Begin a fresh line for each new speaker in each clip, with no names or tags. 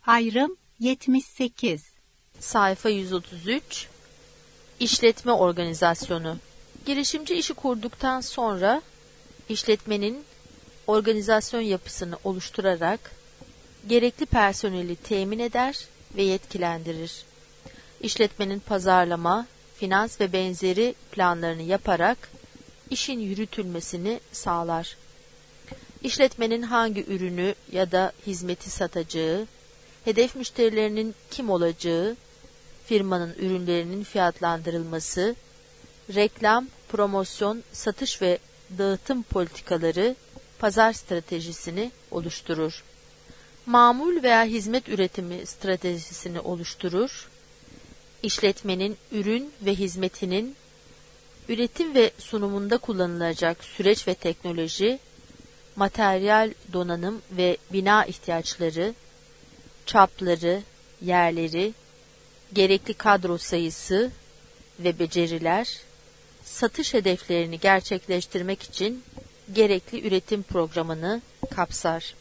Ayrım 78.
Sayfa 133. İşletme organizasyonu. Girişimci işi kurduktan sonra işletmenin organizasyon yapısını oluşturarak gerekli personeli temin eder ve yetkilendirir. İşletmenin pazarlama, finans ve benzeri planlarını yaparak işin yürütülmesini sağlar. İşletmenin hangi ürünü ya da hizmeti satacağı, hedef müşterilerinin kim olacağı, firmanın ürünlerinin fiyatlandırılması, reklam, promosyon, satış ve dağıtım politikaları, pazar stratejisini oluşturur. Mamul veya hizmet üretimi stratejisini oluşturur. İşletmenin ürün ve hizmetinin üretim ve sunumunda kullanılacak süreç ve teknoloji, materyal donanım ve bina ihtiyaçları, çapları, yerleri, gerekli kadro sayısı ve beceriler, satış hedeflerini gerçekleştirmek için gerekli üretim programını kapsar.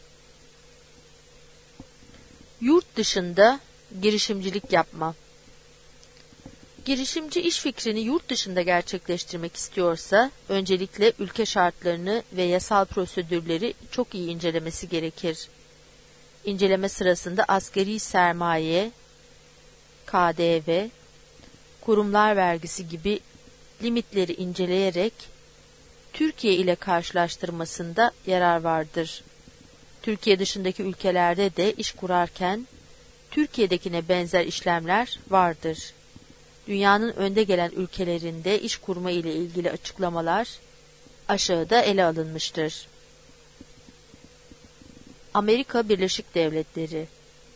Yurt dışında girişimcilik yapma. Girişimci iş fikrini yurt dışında gerçekleştirmek istiyorsa, öncelikle ülke şartlarını ve yasal prosedürleri çok iyi incelemesi gerekir. İnceleme sırasında asgari sermaye, KDV, kurumlar vergisi gibi limitleri inceleyerek Türkiye ile karşılaştırmasında yarar vardır. Türkiye dışındaki ülkelerde de iş kurarken Türkiye'dekine benzer işlemler vardır. Dünyanın önde gelen ülkelerinde iş kurma ile ilgili açıklamalar aşağıda ele alınmıştır. Amerika Birleşik Devletleri.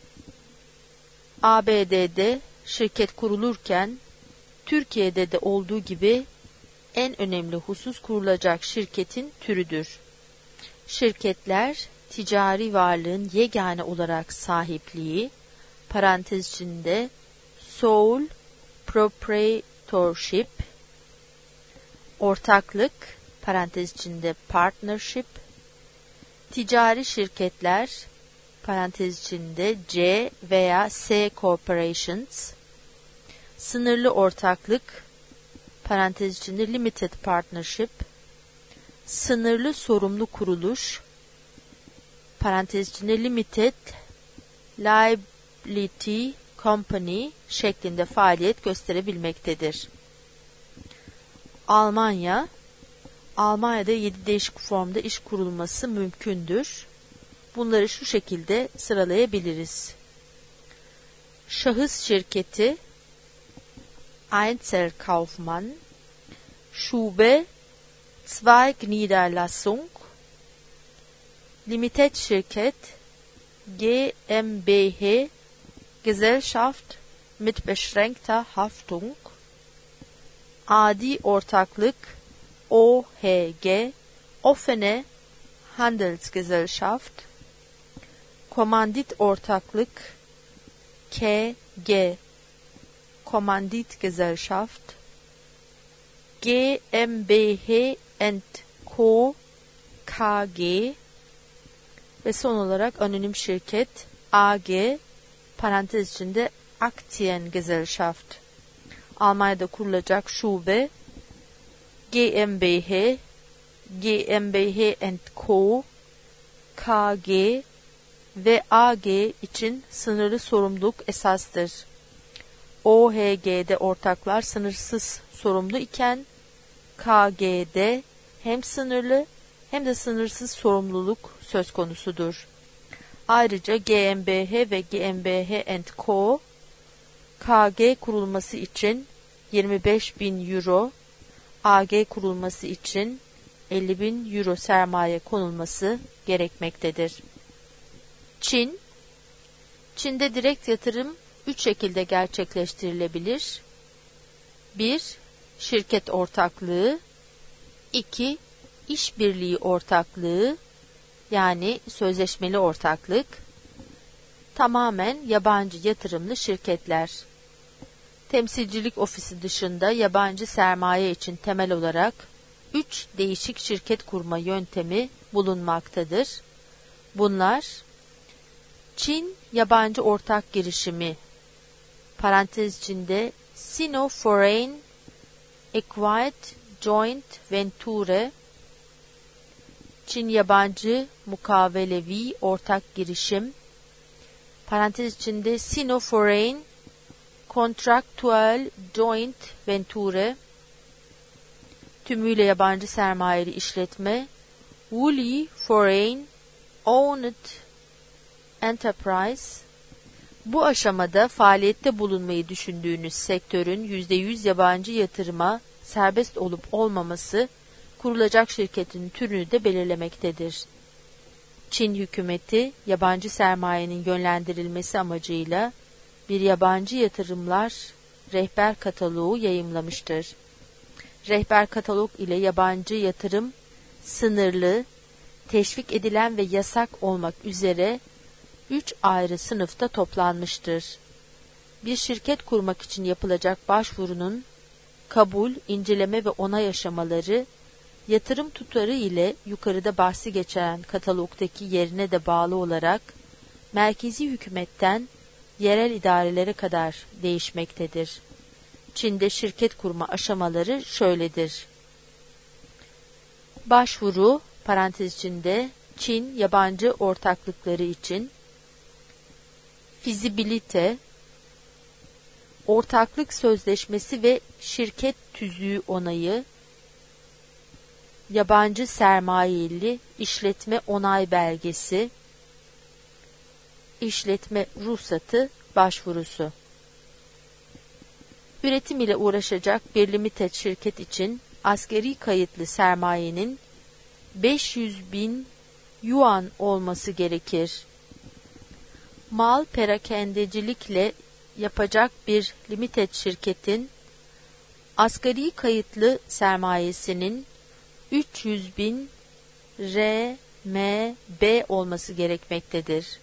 ABD'de şirket kurulurken Türkiye'de de olduğu gibi en önemli husus kurulacak şirketin türüdür. Şirketler ticari varlığın yegane olarak sahipliği, parantez içinde sole proprietorship, ortaklık, parantez içinde partnership, ticari şirketler, parantez içinde C veya S corporations, sınırlı ortaklık, parantez içinde limited partnership, sınırlı sorumlu kuruluş, parantez içinde limited liability company şeklinde faaliyet gösterebilmektedir. Almanya'da 7 değişik formda iş kurulması mümkündür. Bunları şu şekilde sıralayabiliriz. Şahıs şirketi, Einzelkaufmann, Şube, Zweigniederlassung, Limited şirket, GmbH, Gesellschaft mit beschränkter Haftung, adi ortaklık, OHG, Offene Handelsgesellschaft, komandit ortaklık, KG, Kommanditgesellschaft, GmbH & Co. KG ve son olarak anonim şirket AG, parantez içinde Aktiengesellschaft. Almanya'da kurulacak şube GmbH, GmbH & Co. KG ve AG için sınırlı sorumluluk esastır. OHG'de ortaklar sınırsız sorumlu iken KG'de hem sınırlı hem de sınırsız sorumluluk söz konusudur. Ayrıca GmbH ve GmbH & Co. KG kurulması için 25.000 euro, AG kurulması için 50.000 euro sermaye konulması gerekmektedir. Çin'de direkt yatırım 3 şekilde gerçekleştirilebilir. 1. Şirket ortaklığı. 2. İşbirliği ortaklığı, yani sözleşmeli ortaklık. Tamamen yabancı yatırımlı şirketler. Temsilcilik ofisi dışında yabancı sermaye için temel olarak 3 değişik şirket kurma yöntemi bulunmaktadır. Bunlar Çin yabancı ortak girişimi parantez içinde Sino-Foreign Acquired Joint Venture, Çin yabancı mukavelevi ortak girişim parantez içinde Sino-Foreign Contractual Joint Venture, tümüyle yabancı sermayeli işletme Wholly Foreign Owned Enterprise. Bu aşamada faaliyette bulunmayı düşündüğünüz sektörün %100 yabancı yatırıma serbest olup olmaması kurulacak şirketin türünü de belirlemektedir. Çin hükümeti yabancı sermayenin yönlendirilmesi amacıyla bir yabancı yatırımlar rehber kataloğu yayımlamıştır. Rehber katalog ile yabancı yatırım sınırlı, teşvik edilen ve yasak olmak üzere 3 ayrı sınıfta toplanmıştır. Bir şirket kurmak için yapılacak başvurunun kabul, inceleme ve onay aşamaları, yatırım tutarı ile yukarıda bahsi geçen katalogdaki yerine de bağlı olarak merkezi hükümetten yerel idarelere kadar değişmektedir. Çin'de şirket kurma aşamaları şöyledir. Başvuru, parantez içinde Çin yabancı ortaklıkları için, fizibilite, ortaklık sözleşmesi ve şirket tüzüğü onayı, yabancı sermayeli işletme onay belgesi, işletme ruhsatı başvurusu. Üretim ile uğraşacak bir limited şirket için askeri kayıtlı sermayenin 500.000 yuan olması gerekir. Mal perakendecilikle yapacak bir limited şirketin asgari kayıtlı sermayesinin 300.000 RMB olması gerekmektedir.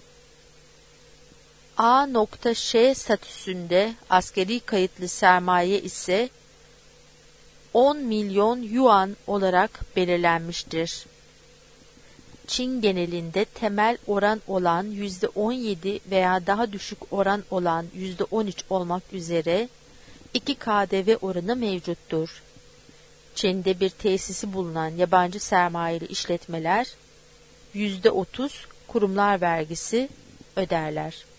A.Ş statüsünde asgari kayıtlı sermaye ise 10 milyon yuan olarak belirlenmiştir. Çin genelinde temel oran olan %17 veya daha düşük oran olan %13 olmak üzere 2 KDV oranı mevcuttur. Çin'de bir tesisi bulunan yabancı sermayeli işletmeler %30 kurumlar vergisi öderler.